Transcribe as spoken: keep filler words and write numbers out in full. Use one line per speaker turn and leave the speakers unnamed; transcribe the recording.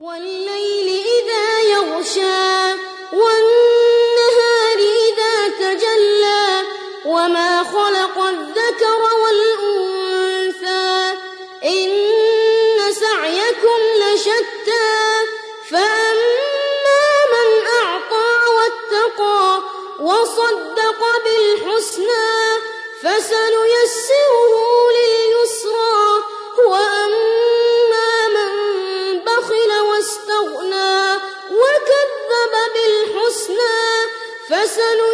والليل إذا يغشى والنهار إذا تجلى وما خلق الذكر والأنثى إن سعيكم لشتى فأما من أعطى واتقى وصدق بالحسنى فسنيسره لليسرى وأما من بخل واستغنى وكذب بالحسنى فسنيسره